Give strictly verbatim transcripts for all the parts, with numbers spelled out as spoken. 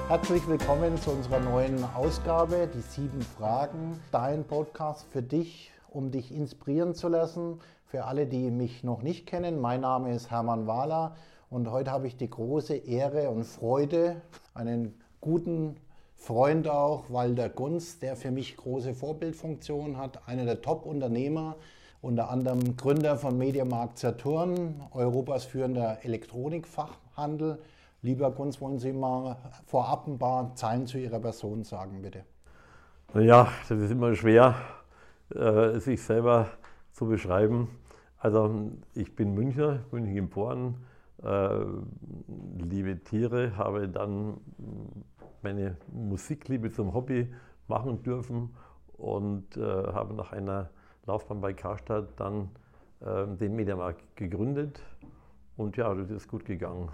Herzlich willkommen zu unserer neuen Ausgabe, die sieben Fragen. Dein Podcast für dich, um dich inspirieren zu lassen. Für alle, die mich noch nicht kennen, mein Name ist Hermann Wahler und heute habe ich die große Ehre und Freude, einen guten Freund auch, Walter Gunz, der für mich große Vorbildfunktion hat, einer der Top-Unternehmer, unter anderem Gründer von Mediamarkt Saturn, Europas führender Elektronikfachhandel. Lieber Gunz, wollen Sie mal vorab ein paar Zeilen zu Ihrer Person sagen, bitte? Ja, das ist immer schwer, äh, sich selber zu beschreiben. Also ich bin Münchner, München geboren, äh, liebe Tiere, habe dann meine Musikliebe zum Hobby machen dürfen und äh, habe nach einer Laufbahn bei Karstadt dann äh, den Mediamarkt gegründet und ja, das ist gut gegangen.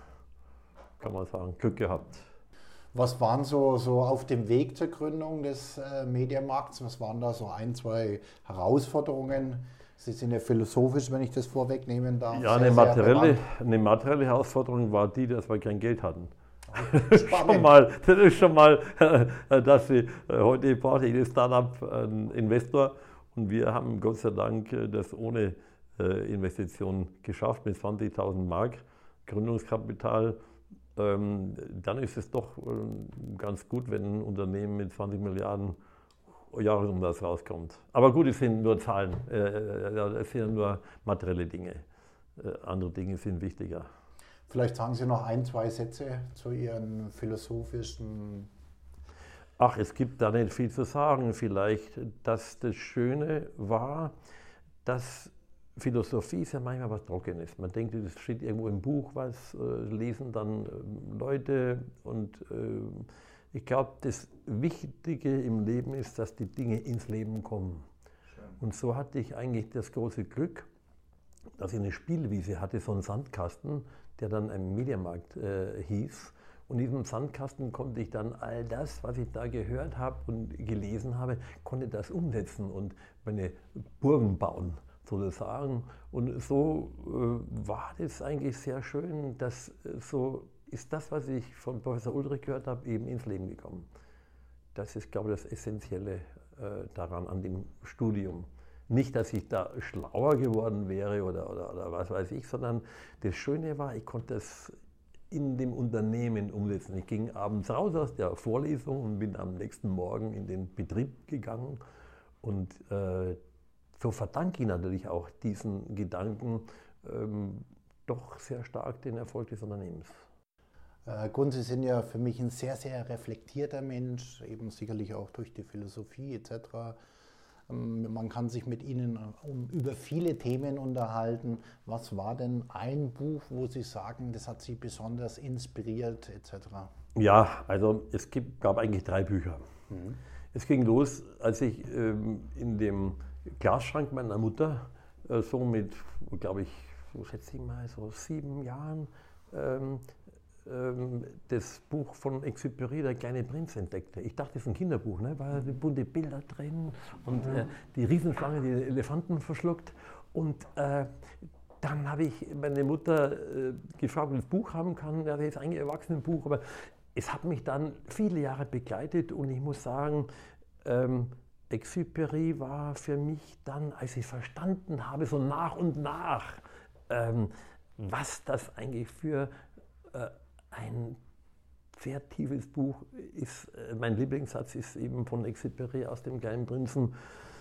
Kann man sagen, Glück gehabt. Was waren so, so auf dem Weg zur Gründung des äh, Mediamarkts? Was waren da so ein, zwei Herausforderungen? Sie sind ja philosophisch, wenn ich das vorwegnehmen darf. Ja, eine, sehr, materielle, sehr eine materielle Herausforderung war die, dass wir kein Geld hatten. schon mal, das ist schon mal, dass Sie heute braucht jedes Startup einen Investor und wir haben Gott sei Dank das ohne Investition geschafft mit zwanzigtausend Mark Gründungskapital. Ähm, dann ist es doch ähm, ganz gut, wenn ein Unternehmen mit zwanzig Milliarden Jahresumsatz rauskommt. Aber gut, es sind nur Zahlen, äh, es sind nur materielle Dinge. Äh, andere Dinge sind wichtiger. Vielleicht sagen Sie noch ein, zwei Sätze zu Ihren philosophischen... Ach, es gibt da nicht viel zu sagen. Vielleicht, dass das Schöne war, dass Philosophie ist ja manchmal was Trockenes. Man denkt, das steht irgendwo im Buch, was äh, lesen dann äh, Leute. Und äh, ich glaube, das Wichtige im Leben ist, dass die Dinge ins Leben kommen. Schön. Und so hatte ich eigentlich das große Glück, dass ich eine Spielwiese hatte, so einen Sandkasten, der dann ein Mediamarkt äh, hieß. Und in diesem Sandkasten konnte ich dann all das, was ich da gehört habe und gelesen habe, konnte das umsetzen und meine Burgen bauen. Sozusagen. Und so äh, war das eigentlich sehr schön, dass äh, so ist das, was ich von Professor Ulrich gehört habe, eben ins Leben gekommen. Das ist, glaube ich, das Essentielle äh, daran, an dem Studium. Nicht, dass ich da schlauer geworden wäre oder, oder, oder was weiß ich, sondern das Schöne war, ich konnte das in dem Unternehmen umsetzen. Ich ging abends raus aus der Vorlesung und bin am nächsten Morgen in den Betrieb gegangen und äh, so verdanke ich natürlich auch diesen Gedanken ähm, doch sehr stark den Erfolg des Unternehmens. Herr Gunz, Sie sind ja für mich ein sehr, sehr reflektierter Mensch, eben sicherlich auch durch die Philosophie et cetera. Ähm, man kann sich mit Ihnen um, über viele Themen unterhalten. Was war denn ein Buch, wo Sie sagen, das hat Sie besonders inspiriert et cetera? Ja, also es gibt, gab eigentlich drei Bücher. Mhm. Es ging los, als ich ähm, in dem Glasschrank meiner Mutter, äh, so mit, glaube ich, so schätze ich mal, so sieben Jahren, ähm, ähm, das Buch von Exupéry, Der kleine Prinz, entdeckte. Ich dachte, das ist ein Kinderbuch, ne? Weil da bunte Bilder drin und äh, die Riesenschlange, die den Elefanten verschluckt. Und äh, dann habe ich meine Mutter äh, gefragt, ob ich das Buch haben kann. Ja, das ist eigentlich ein Erwachsenenbuch, aber es hat mich dann viele Jahre begleitet und ich muss sagen, ähm, Exupéry war für mich dann, als ich verstanden habe, so nach und nach, ähm, was das eigentlich für äh, ein sehr tiefes Buch ist. Äh, mein Lieblingssatz ist eben von Exupéry aus dem kleinen Prinzen.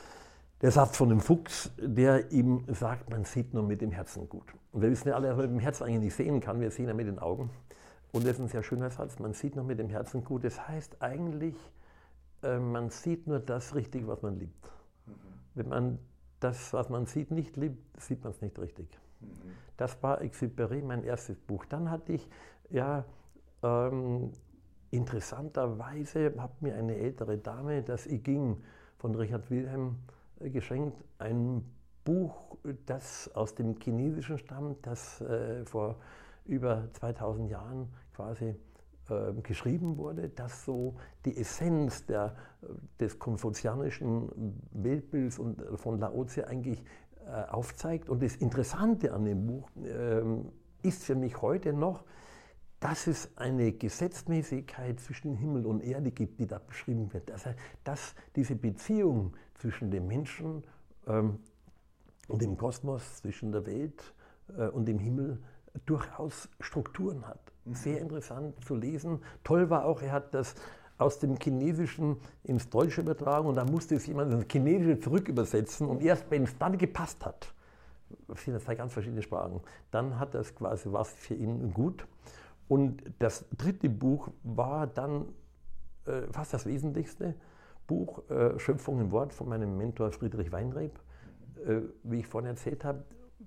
Der Satz von dem Fuchs, der ihm sagt, man sieht nur mit dem Herzen gut. Und wir wissen ja alle, dass man mit dem Herzen eigentlich nicht sehen kann, wir sehen ja mit den Augen. Und das ist ein sehr schöner Satz, man sieht nur mit dem Herzen gut. Das heißt eigentlich, man sieht nur das richtig, was man liebt. Mhm. Wenn man das, was man sieht, nicht liebt, sieht man es nicht richtig. Mhm. Das war Exupéry, mein erstes Buch. Dann hatte ich, ja, ähm, interessanterweise hat mir eine ältere Dame das I Ging von Richard Wilhelm äh, geschenkt. Ein Buch, das aus dem Chinesischen stammt, das äh, vor über zweitausend Jahren quasi geschrieben wurde, das so die Essenz der, des konfuzianischen Weltbilds und von Lao Tse eigentlich äh, aufzeigt. Und das Interessante an dem Buch äh, ist für mich heute noch, dass es eine Gesetzmäßigkeit zwischen Himmel und Erde gibt, die da beschrieben wird. Also, dass diese Beziehung zwischen dem Menschen ähm, und dem Kosmos, zwischen der Welt äh, und dem Himmel durchaus Strukturen hat. Sehr interessant zu lesen. Toll war auch, er hat das aus dem Chinesischen ins Deutsche übertragen und da musste es jemand ins Chinesische zurück übersetzen und erst wenn es dann gepasst hat, das sind zwei ganz verschiedene Sprachen, dann hat das quasi was für ihn gut. Und das dritte Buch war dann äh, fast das wesentlichste Buch, äh, Schöpfung im Wort von meinem Mentor Friedrich Weinreb, äh, wie ich vorhin erzählt habe,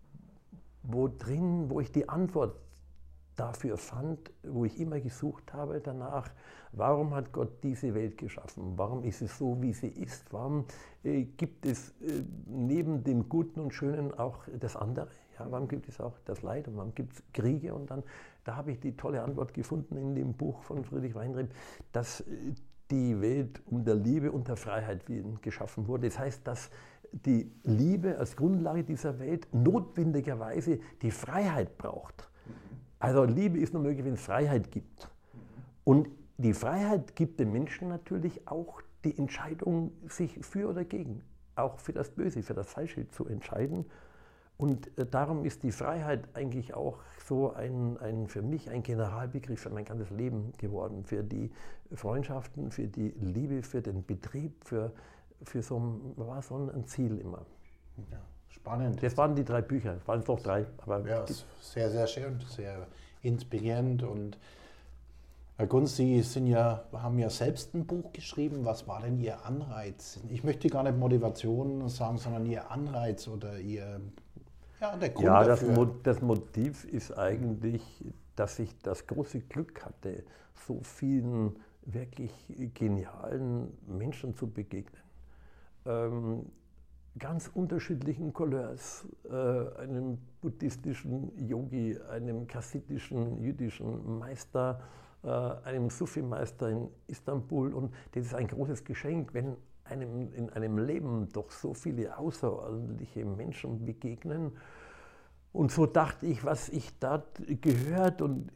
wo drin, wo ich die Antwort dafür fand, wo ich immer gesucht habe danach, warum hat Gott diese Welt geschaffen? Warum ist es so, wie sie ist? Warum äh, gibt es äh, neben dem Guten und Schönen auch das andere? Ja, warum gibt es auch das Leid und warum gibt es Kriege? Und dann, da habe ich die tolle Antwort gefunden in dem Buch von Friedrich Weinreb, dass äh, die Welt um der Liebe und der Freiheit willen geschaffen wurde. Das heißt, dass die Liebe als Grundlage dieser Welt notwendigerweise die Freiheit braucht. Also Liebe ist nur möglich, wenn es Freiheit gibt. Und die Freiheit gibt dem Menschen natürlich auch die Entscheidung, sich für oder gegen, auch für das Böse, für das Falsche zu entscheiden. Und äh, darum ist die Freiheit eigentlich auch so ein, ein, für mich ein Generalbegriff für mein ganzes Leben geworden, für die Freundschaften, für die Liebe, für den Betrieb, für, für so, ein, war so ein Ziel immer. Ja, spannend. Das waren die drei Bücher, es waren doch drei. Aber ja, sehr, sehr schön, sehr inspirierend. Und Herr Kunz, Sie sind ja, haben ja selbst ein Buch geschrieben. Was war denn Ihr Anreiz? Ich möchte gar nicht Motivation sagen, sondern Ihr Anreiz oder Ihr, ja, der Grund ja, das, dafür. Mo das Motiv ist eigentlich, dass ich das große Glück hatte, so vielen wirklich genialen Menschen zu begegnen. Ähm, ganz unterschiedlichen Couleurs, äh, einem buddhistischen Yogi, einem chassidischen jüdischen Meister, äh, einem Sufi-Meister in Istanbul. Und das ist ein großes Geschenk, wenn einem in einem Leben doch so viele außerordentliche Menschen begegnen. Und so dachte ich, was ich dort gehört und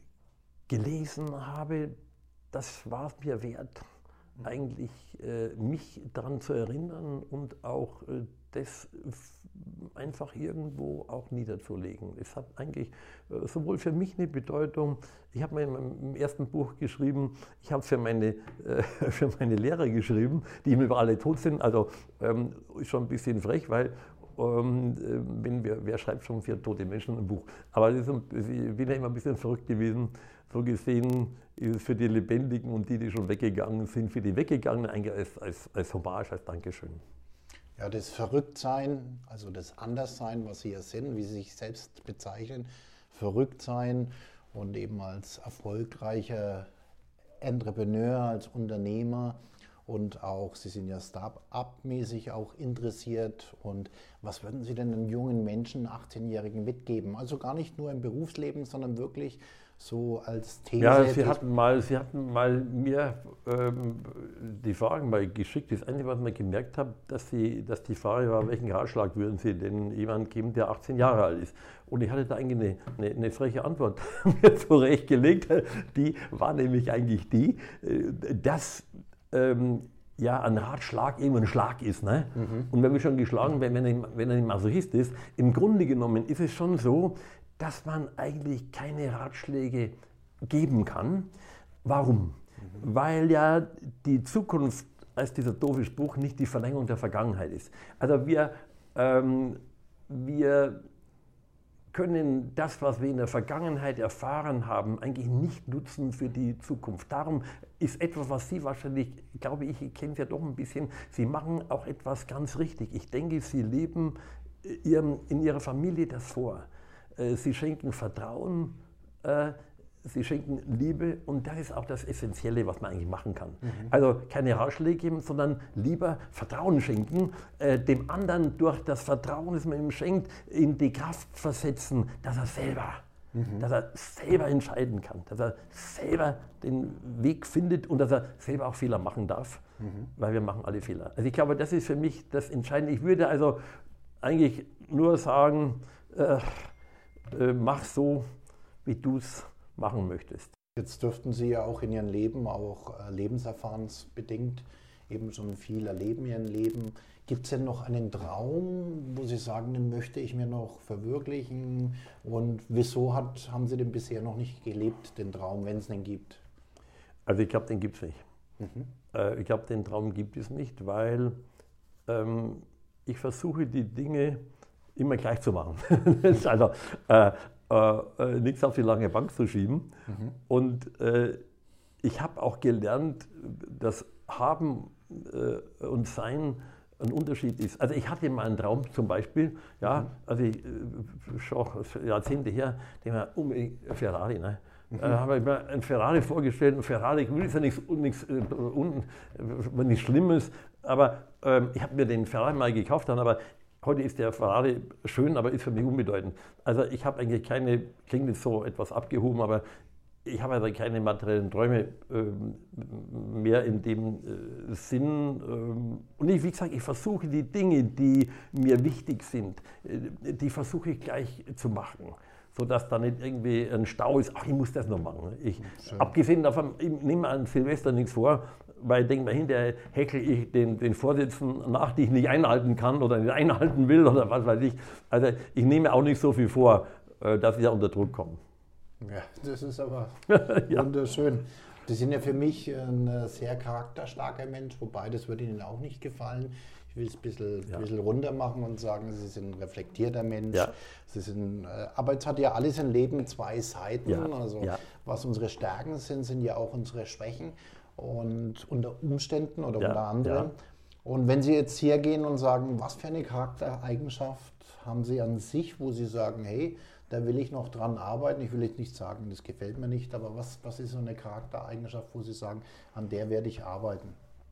gelesen habe, das war es mir wert, eigentlich äh, mich daran zu erinnern und auch äh, das einfach irgendwo auch niederzulegen. Es hat eigentlich äh, sowohl für mich eine Bedeutung, ich habe mir in meinem ersten Buch geschrieben, ich habe es für meine, äh, für meine Lehrer geschrieben, die immer alle tot sind, also ähm, ist schon ein bisschen frech, weil ähm, wenn wir, wer schreibt schon für tote Menschen ein Buch? Aber das ist, ich bin ja immer ein bisschen verrückt gewesen, so gesehen ist es für die Lebendigen und die, die schon weggegangen sind, für die Weggegangenen eigentlich als, als, als Hommage, als Dankeschön. Ja, das Verrücktsein, also das Anderssein, was Sie ja sind, wie Sie sich selbst bezeichnen, Verrücktsein und eben als erfolgreicher Entrepreneur, als Unternehmer und auch, Sie sind ja Start-up-mäßig auch interessiert. Und was würden Sie denn einem jungen Menschen, achtzehnjährigen mitgeben? Also gar nicht nur im Berufsleben, sondern wirklich so als These. Ja, Sie hatten mal, Sie hatten mal mir ähm, die Fragen mal geschickt. Das Einzige, was ich gemerkt habe, dass, Sie, dass die Frage war, welchen Ratschlag würden Sie denn jemandem geben, der achtzehn Jahre alt ist? Und ich hatte da eigentlich eine, eine, eine freche Antwort mir zurechtgelegt. Die war nämlich eigentlich die, dass ähm, ja ein Ratschlag eben ein Schlag ist. Ne? Mhm. Und wenn wir schon geschlagen werden, wenn er, wenn er ein Masochist ist, im Grunde genommen ist es schon so, dass man eigentlich keine Ratschläge geben kann. Warum? Mhm. Weil ja die Zukunft als dieser doofe Spruch nicht die Verlängerung der Vergangenheit ist. Also wir, ähm, wir können das, was wir in der Vergangenheit erfahren haben, eigentlich nicht nutzen für die Zukunft. Darum ist etwas, was Sie wahrscheinlich, glaube ich, ich kenne es ja doch ein bisschen, Sie machen auch etwas ganz richtig. Ich denke, Sie leben ihrem, in Ihrer Familie das vor. Sie schenken Vertrauen, äh, Sie schenken Liebe und das ist auch das Essentielle, was man eigentlich machen kann. Mhm. Also keine Ratschläge geben, sondern lieber Vertrauen schenken, äh, dem anderen durch das Vertrauen, das man ihm schenkt, in die Kraft versetzen, dass er selber, mhm. dass er selber entscheiden kann, dass er selber den Weg findet und dass er selber auch Fehler machen darf, mhm. weil wir machen alle Fehler. Also ich glaube, das ist für mich das Entscheidende. Ich würde also eigentlich nur sagen, äh, Äh, mach so, wie du es machen möchtest. Jetzt dürften Sie ja auch in Ihrem Leben, auch äh, lebenserfahrensbedingt, eben schon viel erleben in Ihrem Leben. Gibt es denn noch einen Traum, wo Sie sagen, den möchte ich mir noch verwirklichen? Und wieso hat, haben Sie den bisher noch nicht gelebt, den Traum, wenn es den gibt? Also ich glaube, den gibt es nicht. Mhm. Äh, ich glaube, den Traum gibt es nicht, weil ähm, ich versuche, die Dinge immer gleich zu machen. also äh, äh, nichts auf die lange Bank zu schieben. Mhm. Und äh, ich habe auch gelernt, dass Haben äh, und Sein ein Unterschied ist. Also ich hatte mal einen Traum zum Beispiel, ja, mhm. also ich, schon Jahrzehnte her, den war unbedingt Ferrari, ne? Mhm. Da habe ich mir einen Ferrari vorgestellt, ein Ferrari ist ja nichts, nichts, nichts Schlimmes, aber ähm, ich habe mir den Ferrari mal gekauft, dann, aber heute ist der Ferrari schön, aber ist für mich unbedeutend. Also ich habe eigentlich keine, klingt jetzt so etwas abgehoben, aber ich habe also keine materiellen Träume äh, mehr in dem äh, Sinn. Ähm, und ich, wie gesagt, ich versuche die Dinge, die mir wichtig sind, äh, die versuche ich gleich zu machen, sodass da nicht irgendwie ein Stau ist, ach, ich muss das noch machen. Ich, abgesehen davon, ich nehme an Silvester nichts vor, weil ich denke mal, hinterher häkel ich den, den Vorsitzenden nach, die ich nicht einhalten kann oder nicht einhalten will oder was weiß ich. Also ich nehme auch nicht so viel vor, äh, dass ich da unter Druck komme. Ja, das ist aber ja. wunderschön. Sie sind ja für mich ein sehr charakterstarker Mensch, wobei das würde Ihnen auch nicht gefallen. Ich will es ein bisschen, ja. bisschen runter machen und sagen, Sie sind ein reflektierter Mensch. Ja. Sie sind, aber jetzt hat ja alles im Leben zwei Seiten. Ja. Also ja. was unsere Stärken sind, sind ja auch unsere Schwächen und unter Umständen oder ja. unter anderem. Ja. Und wenn Sie jetzt hier gehen und sagen, was für eine Charaktereigenschaft haben Sie an sich, wo Sie sagen, hey, da will ich noch dran arbeiten. Ich will jetzt nicht sagen, das gefällt mir nicht, aber was, was ist so eine Charaktereigenschaft, wo Sie sagen, an der werde ich arbeiten?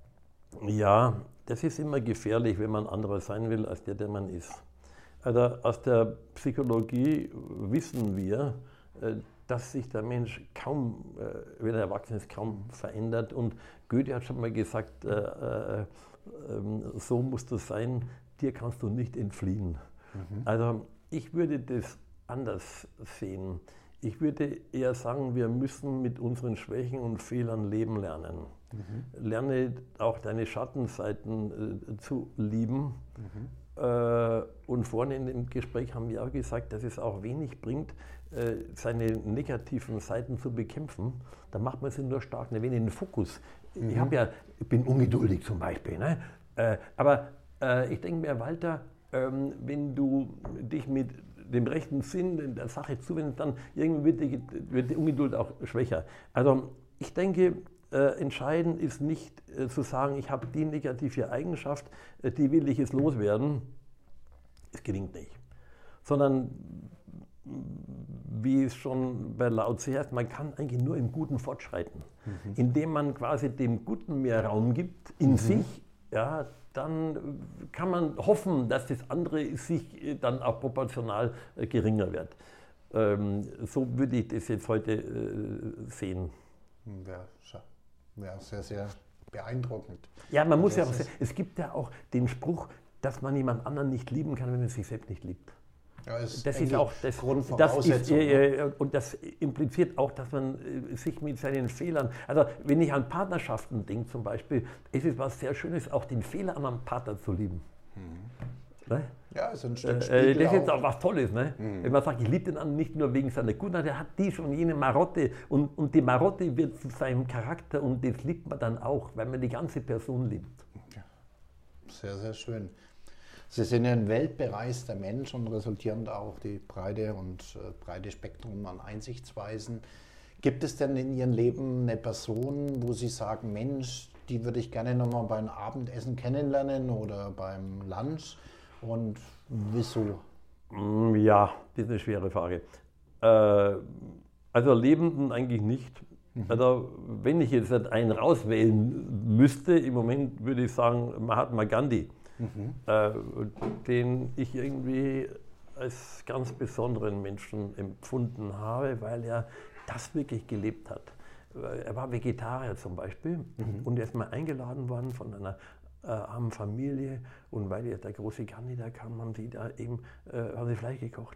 Ja, das ist immer gefährlich, wenn man anderer sein will, als der, der man ist. Also aus der Psychologie wissen wir, dass sich der Mensch kaum, wenn er erwachsen ist, kaum verändert. Und Goethe hat schon mal gesagt, äh, äh, so musst du sein, dir kannst du nicht entfliehen. Mhm. Also ich würde das anders sehen. Ich würde eher sagen, wir müssen mit unseren Schwächen und Fehlern leben lernen. Mhm. Lerne auch deine Schattenseiten äh, zu lieben. Mhm. Äh, und vorne in dem Gespräch haben wir auch gesagt, dass es auch wenig bringt, äh, seine negativen Seiten zu bekämpfen. Da macht man sie nur stark, ein wenig den Fokus. Mhm. Ich, ja, ich bin ungeduldig zum Beispiel. Ne? Äh, aber äh, ich denke mir, Walter, ähm, wenn du dich mit dem rechten Sinn der Sache zuwendest, dann irgendwie wird die, wird die Ungeduld auch schwächer. Also ich denke, äh, entscheidend ist nicht äh, zu sagen, ich habe die negative Eigenschaft, äh, die will ich jetzt loswerden. Es gelingt nicht. Sondern, wie es schon bei Lao Tse heißt, man kann eigentlich nur im Guten fortschreiten. Mhm. Indem man quasi dem Guten mehr Raum gibt in mhm. sich, ja, dann kann man hoffen, dass das andere sich dann auch proportional geringer wird. Ähm, so würde ich das jetzt heute äh, sehen. Wäre wär sehr, sehr beeindruckend. Ja, man muss ja auch sagen, es gibt ja auch den Spruch, dass man jemand anderen nicht lieben kann, wenn man sich selbst nicht liebt. Ja, ist das ist auch das, Grundvoraussetzung. Das ist, äh, und das impliziert auch, dass man äh, sich mit seinen Fehlern, also wenn ich an Partnerschaften denke zum Beispiel, ist es was sehr Schönes, auch den Fehler an einem Partner zu lieben. Mhm. Ne? Ja, ist ein Stück äh, Das ist jetzt auch was Tolles. Ne? Mhm. Wenn man sagt, ich liebe den anderen nicht nur wegen seiner Gutheit, der hat dies und jene Marotte und, und die Marotte wird zu seinem Charakter und das liebt man dann auch, weil man die ganze Person liebt. Ja. Sehr, sehr schön. Sie sind ein weltbereister Mensch und resultierend auch die breite und äh, breite Spektrum an Einsichtsweisen. Gibt es denn in Ihrem Leben eine Person, wo Sie sagen, Mensch, die würde ich gerne nochmal beim Abendessen kennenlernen oder beim Lunch? Und wieso? Ja, das ist eine schwere Frage. Äh, also Lebenden eigentlich nicht. Mhm. Also wenn ich jetzt einen rauswählen müsste, im Moment würde ich sagen Mahatma Gandhi. Mhm. Äh, den ich irgendwie als ganz besonderen Menschen empfunden habe, weil er das wirklich gelebt hat. Er war Vegetarier zum Beispiel mhm. und er ist mal eingeladen worden von einer äh, armen Familie und weil jetzt der große Gandhi da kam, haben sie da eben äh, haben sie Fleisch gekocht.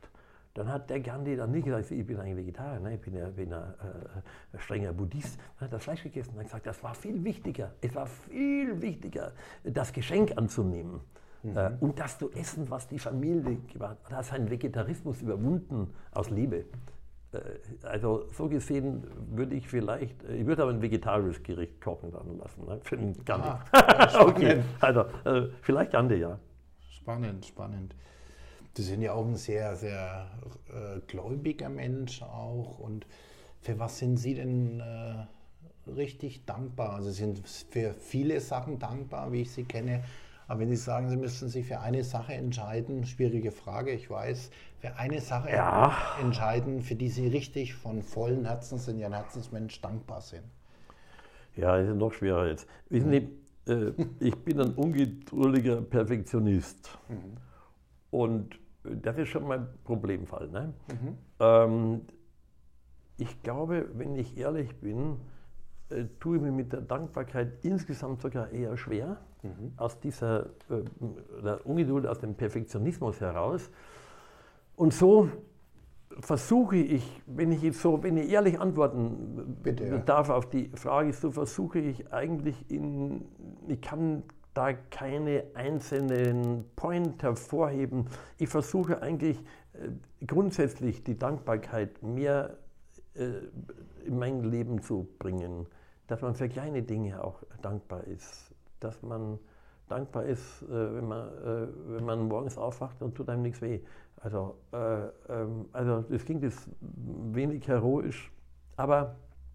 dann hat der Gandhi dann nicht gesagt, ich bin ein Vegetarier, ne? Ich bin ja bin ein, äh, ein strenger Buddhist. Dann hat er Fleisch gegessen und hat gesagt, das war viel wichtiger, es war viel wichtiger, das Geschenk anzunehmen. Mhm. Äh, und das zu essen, was die Familie gemacht hat. Er hat seinen Vegetarismus überwunden aus Liebe. Äh, also so gesehen würde ich vielleicht, ich würde aber ein vegetarisches Gericht kochen lassen, ne? Für den Gandhi. Ah, ja, okay, also äh, vielleicht Gandhi, ja. Spannend, spannend. Sie sind ja auch ein sehr, sehr äh, gläubiger Mensch auch. Und für was sind Sie denn äh, richtig dankbar? Also Sie sind für viele Sachen dankbar, wie ich Sie kenne. Aber wenn Sie sagen, Sie müssten sich für eine Sache entscheiden, schwierige Frage, ich weiß, für eine Sache ja. entscheiden, für die Sie richtig von vollem Herzen sind, ja ein Herzensmensch, dankbar sind. Ja, das ist noch schwerer jetzt. Wissen Sie, äh, ich bin ein ungeduldiger Perfektionist. Mhm. Und das ist schon mein Problemfall. Ne? Mhm. Ähm, ich glaube, wenn ich ehrlich bin, äh, tue ich mir mit der Dankbarkeit insgesamt sogar eher schwer, mhm. aus dieser äh, der Ungeduld, aus dem Perfektionismus heraus. Und so versuche ich, wenn ich jetzt so, wenn ich ehrlich antworten Bitte, ja. darf auf die Frage, so versuche ich eigentlich in, ich kann da keine einzelnen Point hervorheben. Ich versuche eigentlich äh, grundsätzlich die Dankbarkeit mehr äh, in mein Leben zu bringen, dass man für kleine Dinge auch dankbar ist, dass man dankbar ist, äh, wenn, man, äh, wenn man morgens aufwacht und tut einem nichts weh. Also, äh, ähm, also das klingt jetzt wenig heroisch, aber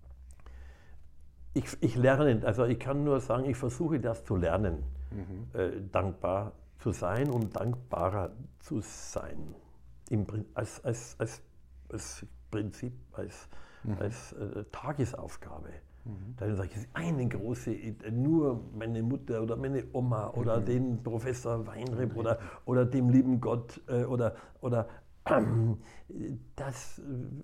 Ich, ich lerne, also ich kann nur sagen, ich versuche das zu lernen, mhm. äh, dankbar zu sein und dankbarer zu sein. Im, als, als, als, als Prinzip, als, mhm. als äh, Tagesaufgabe. Mhm. Dann sage ich, eine große, nur meine Mutter oder meine Oma mhm. oder den Professor Weinreb mhm. oder, oder dem lieben Gott äh, oder, oder äh, das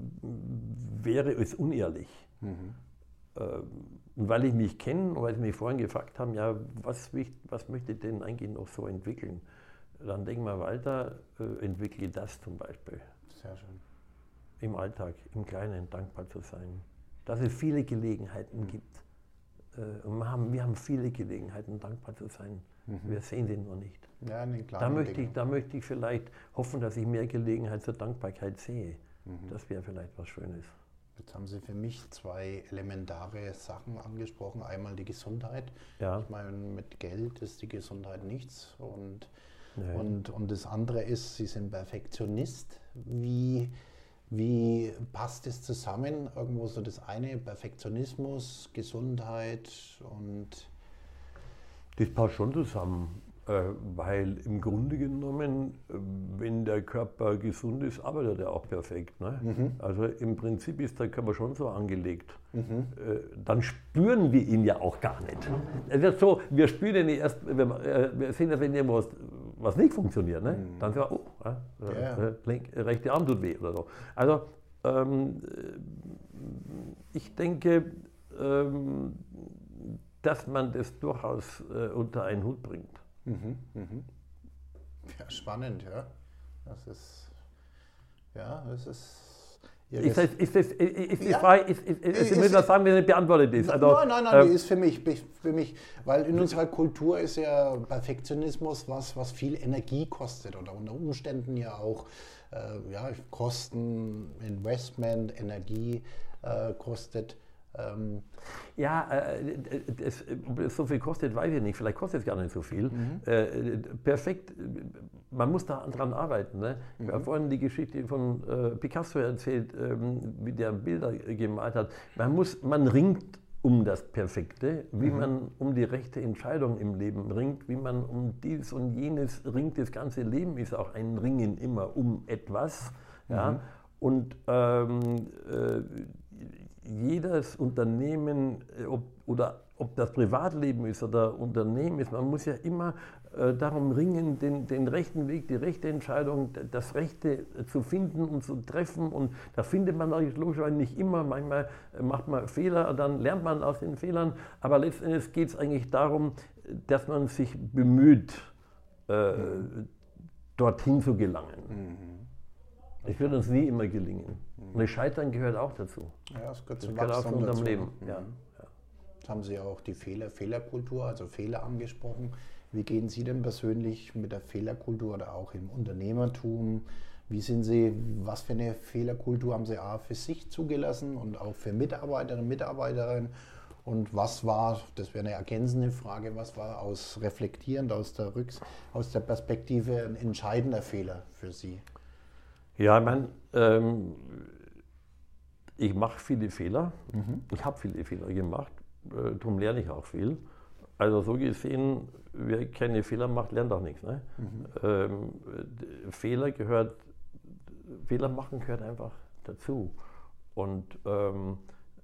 wäre es unehrlich. Mhm. Und weil ich mich kenne und weil Sie mich vorhin gefragt haben, ja, was, was möchte ich denn eigentlich noch so entwickeln? Dann denken wir weiter, äh, entwickle das zum Beispiel. Sehr schön. Im Alltag, im Kleinen dankbar zu sein. Dass es viele Gelegenheiten mhm. gibt. Äh, und wir haben, wir haben viele Gelegenheiten, dankbar zu sein. Mhm. Wir sehen sie nur nicht. Ja, in den da, möchte ich, da möchte ich vielleicht hoffen, dass ich mehr Gelegenheit zur Dankbarkeit sehe. Mhm. Das wäre vielleicht was Schönes. Jetzt haben Sie für mich zwei elementare Sachen angesprochen. Einmal die Gesundheit. Ja. Ich meine, mit Geld ist die Gesundheit nichts. Und, und, und das andere ist, Sie sind Perfektionist. Wie, wie passt das zusammen? Irgendwo so das eine, Perfektionismus, Gesundheit und... Das passt schon zusammen. Weil im Grunde genommen, wenn der Körper gesund ist, arbeitet er auch perfekt. Ne? Mhm. Also im Prinzip ist der Körper schon so angelegt. Mhm. Dann spüren wir ihn ja auch gar nicht. Es ist so, wir spüren ihn erst, wenn wir, wir sehen, wenn irgendwas was nicht funktioniert. Ne? Mhm. Dann sagen wir, oh, ja, ja. Link, rechte Arm tut weh oder so. Also ähm, ich denke, ähm, dass man das durchaus äh, unter einen Hut bringt. Mhm, mhm. Ja, spannend, ja. Das ist, ja, das ist... Ist das, ist das, ist die ja, Frage, ist, ist, ist, Sie müssen das sagen, wenn sie beantwortet ist. Also, nein, nein, nein, ähm, die ist für mich, für mich, weil in unserer Kultur ist ja Perfektionismus was, was viel Energie kostet oder unter Umständen ja auch äh, ja, Kosten, Investment, Energie äh, kostet. Ähm, ja, äh, das, ob es so viel kostet, weiß ich nicht. Vielleicht kostet es gar nicht so viel. Mhm. Äh, perfekt, man muss da dran arbeiten. Ne? Ich habe mhm. vorhin die Geschichte von äh, Picasso erzählt, ähm, wie der Bilder gemalt hat. Man, muss, man ringt um das Perfekte, wie mhm. man um die rechte Entscheidung im Leben ringt, wie man um dies und jenes ringt. Das ganze Leben ist auch ein Ringen immer um etwas. Mhm. Ja? Und ähm, äh, jedes Unternehmen, ob, oder ob das Privatleben ist oder Unternehmen ist, man muss ja immer äh, darum ringen, den, den rechten Weg, die rechte Entscheidung, das Rechte zu finden und zu treffen. Und da findet man natürlich logischerweise nicht immer. Manchmal macht man Fehler, dann lernt man aus den Fehlern. Aber letztendlich geht es eigentlich darum, dass man sich bemüht, äh, mhm. dorthin zu gelangen. Es wird uns nie immer gelingen. Mhm. Und das Scheitern gehört auch dazu. Ja, es gehört, das gehört auch zu unserem dazu. Leben. Mhm. Ja. Ja. Jetzt haben Sie auch die Fehler, Fehlerkultur, also Fehler angesprochen. Wie gehen Sie denn persönlich mit der Fehlerkultur oder auch im Unternehmertum? Wie sind Sie, was für eine Fehlerkultur haben Sie A für sich zugelassen und auch für Mitarbeiterinnen und Mitarbeiterinnen? Und was war, das wäre eine ergänzende Frage, was war aus reflektierend, aus der, Rücks-, aus der Perspektive ein entscheidender Fehler für Sie? Ja, ich meine, ähm, ich mache viele Fehler. Mhm. Ich habe viele Fehler gemacht, äh, darum lerne ich auch viel. Also so gesehen, wer keine Fehler macht, lernt auch nichts. Ne? Mhm. Ähm, Fehler gehört, Fehler machen gehört einfach dazu. Und ähm,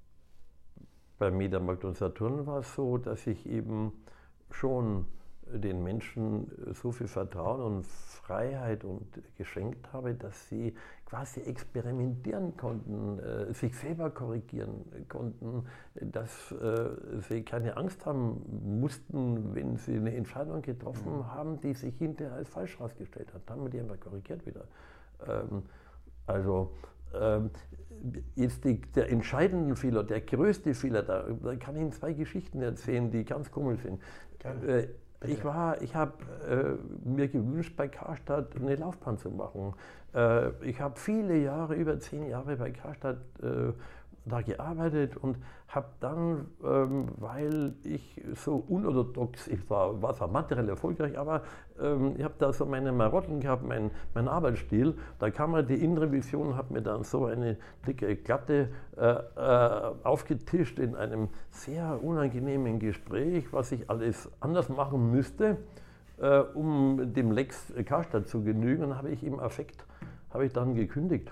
bei MediaMarkt und Saturn war es so, dass ich eben schon den Menschen so viel Vertrauen und Freiheit und geschenkt habe, dass sie quasi experimentieren konnten, äh, sich selber korrigieren konnten, dass äh, sie keine Angst haben mussten, wenn sie eine Entscheidung getroffen mhm. haben, die sich hinterher als falsch herausgestellt hat. Dann haben wir die einfach korrigiert wieder. Ähm, also ähm, jetzt die, der entscheidende Fehler, der größte Fehler, da, da kann ich Ihnen zwei Geschichten erzählen, die ganz komisch sind. Äh, Ich, ich habe äh, mir gewünscht, bei Karstadt eine Laufbahn zu machen. Äh, ich habe viele Jahre, über zehn Jahre bei Karstadt äh, da gearbeitet und habe dann, ähm, weil ich so unorthodox, ich war, war zwar materiell erfolgreich, aber ähm, ich habe da so meine Marotten gehabt, mein, mein Arbeitsstil. Da kam mir die innere Vision, hat mir dann so eine dicke Glatte äh, äh, aufgetischt in einem sehr unangenehmen Gespräch, was ich alles anders machen müsste, äh, um dem Lex Karstadt zu genügen. Und habe ich im Affekt, habe ich dann gekündigt.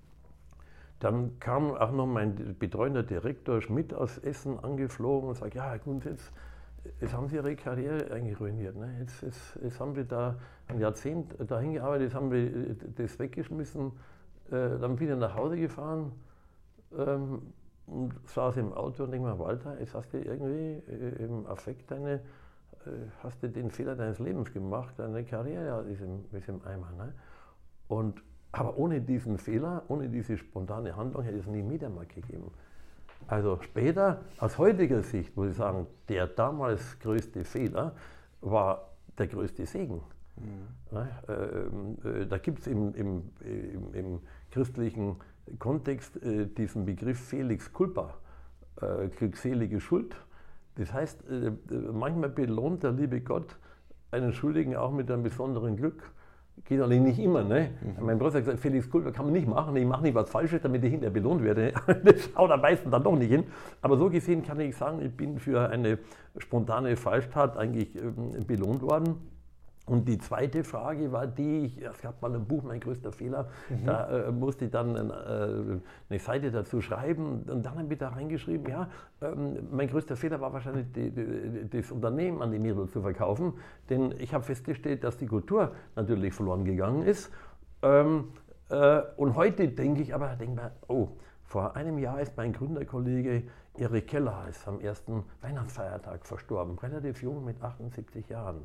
Dann kam auch noch mein betreuender Direktor Schmidt aus Essen angeflogen und sagte, ja, Herr Kunz, jetzt, jetzt haben Sie Ihre Karriere eigentlich ruiniert. Ne? Jetzt, jetzt, jetzt haben Sie da ein Jahrzehnt dahin gearbeitet, jetzt haben wir das weggeschmissen, äh, dann wieder nach Hause gefahren ähm, und saß im Auto und denke mir, Walter, jetzt hast du irgendwie äh, im Affekt deine, äh, hast du den Fehler deines Lebens gemacht, deine Karriere ist im, ist im Eimer. Ne? Und Aber ohne diesen Fehler, ohne diese spontane Handlung hätte es nie MediaMarkt gegeben. Also später, aus heutiger Sicht, muss ich sagen, der damals größte Fehler war der größte Segen. Mhm. Ja, äh, äh, da gibt es im, im, im, im christlichen Kontext äh, diesen Begriff Felix culpa, äh, glückselige Schuld. Das heißt, äh, manchmal belohnt der liebe Gott einen Schuldigen auch mit einem besonderen Glück. Geht allerdings nicht immer. Ne? Mhm. Mein Bruder hat gesagt, Felix Culpa kann man nicht machen. Ich mache nicht was Falsches, damit ich hinterher belohnt werde. Das haut am meisten dann doch nicht hin. Aber so gesehen kann ich sagen, ich bin für eine spontane Falschtat eigentlich ähm, belohnt worden. Und die zweite Frage war die, ich, es gab mal ein Buch, Mein größter Fehler, mhm. da äh, musste ich dann äh, eine Seite dazu schreiben und dann habe ich da reingeschrieben, ja, ähm, mein größter Fehler war wahrscheinlich die, die, das Unternehmen an die Mädel zu verkaufen, denn ich habe festgestellt, dass die Kultur natürlich verloren gegangen ist ähm, äh, und heute denke ich aber, denke mir, oh, vor einem Jahr ist mein Gründerkollege Erik Keller ist am ersten Weihnachtsfeiertag verstorben, relativ jung mit achtundsiebzig Jahren.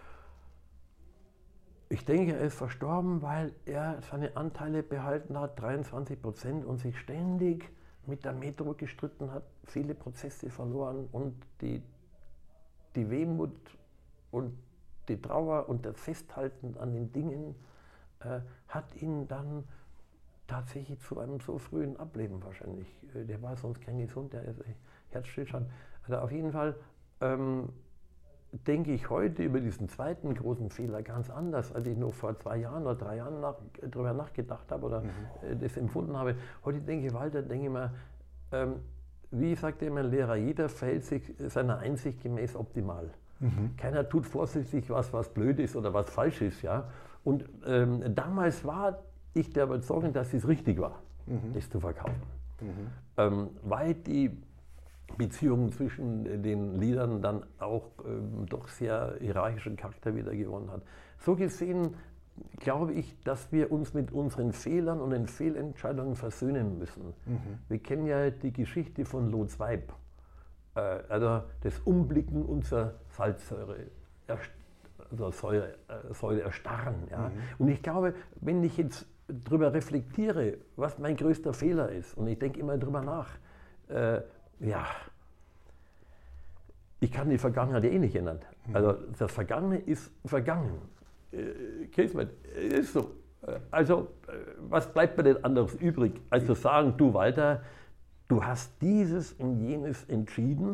Ich denke, er ist verstorben, weil er seine Anteile behalten hat, dreiundzwanzig Prozent, und sich ständig mit der Metro gestritten hat, viele Prozesse verloren und die, die Wehmut und die Trauer und das Festhalten an den Dingen äh, hat ihn dann tatsächlich zu einem so frühen Ableben wahrscheinlich. Der war sonst kein gesund, der ist Herzstillstand. Also auf jeden Fall ähm, denke ich heute über diesen zweiten großen Fehler ganz anders, als ich noch vor zwei Jahren oder drei Jahren nach, darüber nachgedacht habe oder mhm. das empfunden habe. Heute denke ich, Walter, denke ich mal, ähm, wie sagte mein Lehrer, jeder verhält sich seiner Einsicht gemäß optimal. Mhm. Keiner tut vorsätzlich was, was blöd ist oder was falsch ist. Ja? Und ähm, damals war ich der Überzeugung, dass es richtig war, mhm. das zu verkaufen. Mhm. Ähm, weil die Beziehung zwischen den Liedern dann auch ähm, doch sehr hierarchischen Charakter wieder gewonnen hat. So gesehen glaube ich, dass wir uns mit unseren Fehlern und den Fehlentscheidungen versöhnen müssen. Mhm. Wir kennen ja die Geschichte von Lots Weib, äh, also das Umblicken unserer Salzsäure, also Säure, äh, Säure erstarren. Ja? Mhm. Und ich glaube, wenn ich jetzt darüber reflektiere, was mein größter Fehler ist, und ich denke immer drüber nach, äh, ja, ich kann die Vergangenheit eh nicht ändern. Also das Vergangene ist vergangen. Äh, Kismet, ist so. Also was bleibt mir denn anderes übrig, als zu sagen, du Walter, du hast dieses und jenes entschieden.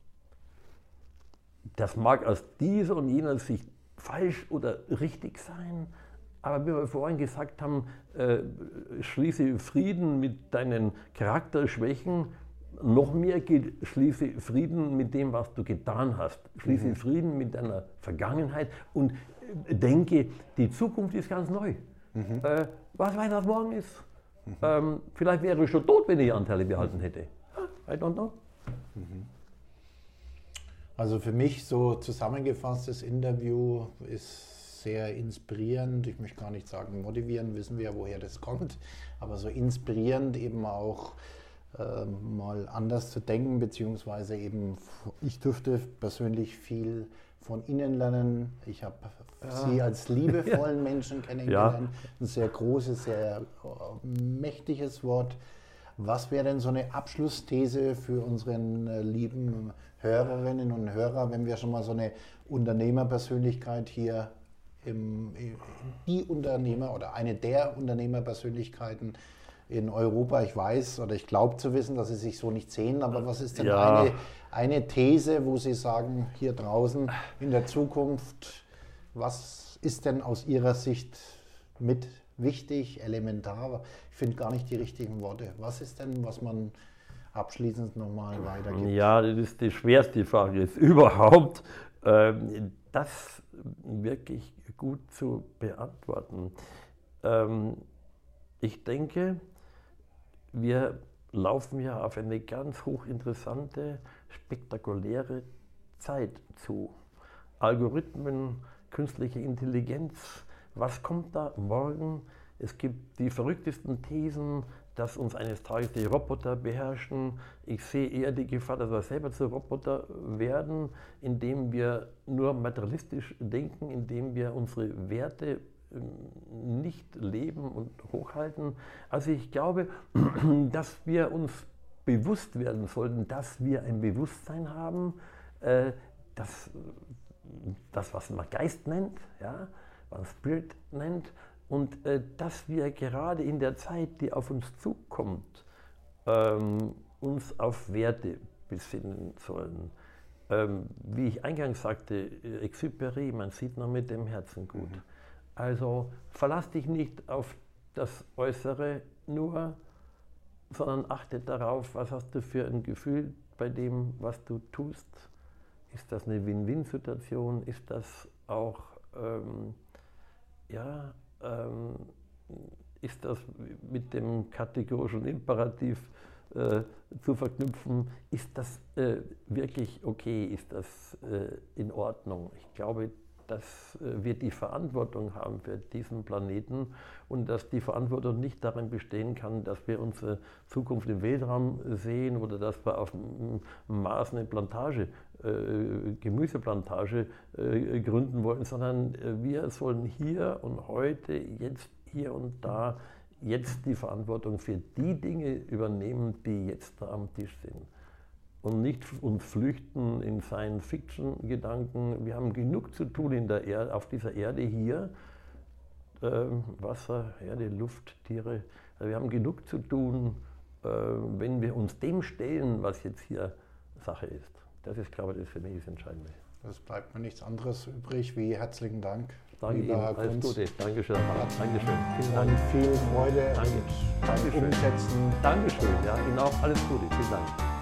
Das mag aus dieser und jener Sicht falsch oder richtig sein, aber wie wir vorhin gesagt haben, äh, schließe Frieden mit deinen Charakterschwächen. Noch mehr geht, schließe Frieden mit dem, was du getan hast. Schließe mhm. Frieden mit deiner Vergangenheit und denke, die Zukunft ist ganz neu. Mhm. Äh, was weiß, was morgen ist. Mhm. Ähm, vielleicht wäre ich schon tot, wenn ich Anteile behalten hätte. I don't know. Mhm. Also für mich so zusammengefasstes Interview ist sehr inspirierend. Ich möchte gar nicht sagen motivierend, wissen wir ja, woher das kommt. Aber so inspirierend eben auch äh, mal anders zu denken, beziehungsweise eben, ich durfte persönlich viel von Ihnen lernen. Ich habe ja. Sie als liebevollen ja. Menschen kennengelernt. Ja. Ein sehr großes, sehr mächtiges Wort. Was wäre denn so eine Abschlussthese für unseren äh, lieben Hörerinnen und Hörer, wenn wir schon mal so eine Unternehmerpersönlichkeit hier, im, die Unternehmer oder eine der Unternehmerpersönlichkeiten in Europa, ich weiß oder ich glaube zu wissen, dass Sie sich so nicht sehen, aber was ist denn ja. eine, eine These, wo Sie sagen, hier draußen in der Zukunft, was ist denn aus Ihrer Sicht mit wichtig, elementar? Ich finde gar nicht die richtigen Worte. Was ist denn, was man abschließend nochmal weitergibt? Ja, das ist die schwerste Frage jetzt überhaupt, das wirklich gut zu beantworten. Ich denke, wir laufen ja auf eine ganz hochinteressante, spektakuläre Zeit zu. Algorithmen, künstliche Intelligenz, was kommt da morgen? Es gibt die verrücktesten Thesen, dass uns eines Tages die Roboter beherrschen. Ich sehe eher die Gefahr, dass wir selber zu Roboter werden, indem wir nur materialistisch denken, indem wir unsere Werte nicht leben und hochhalten. Also ich glaube, dass wir uns bewusst werden sollten, dass wir ein Bewusstsein haben, dass das, was man Geist nennt, ja, was man Spirit nennt, und äh, dass wir gerade in der Zeit, die auf uns zukommt, ähm, uns auf Werte besinnen sollen. Ähm, wie ich eingangs sagte, Exupéry, man sieht nur mit dem Herzen gut. Mhm. Also verlass dich nicht auf das Äußere nur, sondern achte darauf, was hast du für ein Gefühl bei dem, was du tust. Ist das eine Win-Win-Situation? Ist das auch, ähm, ja, ähm, ist das mit dem kategorischen Imperativ äh, zu verknüpfen? Ist das äh, wirklich okay? Ist das äh, in Ordnung? Ich glaube, dass äh, wir die Verantwortung haben für diesen Planeten und dass die Verantwortung nicht darin bestehen kann, dass wir unsere Zukunft im Weltraum sehen oder dass wir auf dem Mars eine Plantage, äh, Gemüseplantage äh, gründen wollen, sondern äh, wir sollen hier und heute, jetzt, hier und da, jetzt die Verantwortung für die Dinge übernehmen, die jetzt da am Tisch sind. Und nicht uns flüchten in Science-Fiction-Gedanken. Wir haben genug zu tun in der Erde, auf dieser Erde hier. Ähm, Wasser, Erde, Luft, Tiere. Also wir haben genug zu tun, äh, wenn wir uns dem stellen, was jetzt hier Sache ist. Das ist, glaube ich, das für mich das Entscheidende. Es bleibt mir nichts anderes übrig wie herzlichen Dank. Danke Ihnen, alles Gute. Dankeschön. Dankeschön. Vielen Dank. Und viel Freude Danke. beim Umsetzen. Dankeschön. Ja, Ihnen auch alles Gute. Vielen Dank.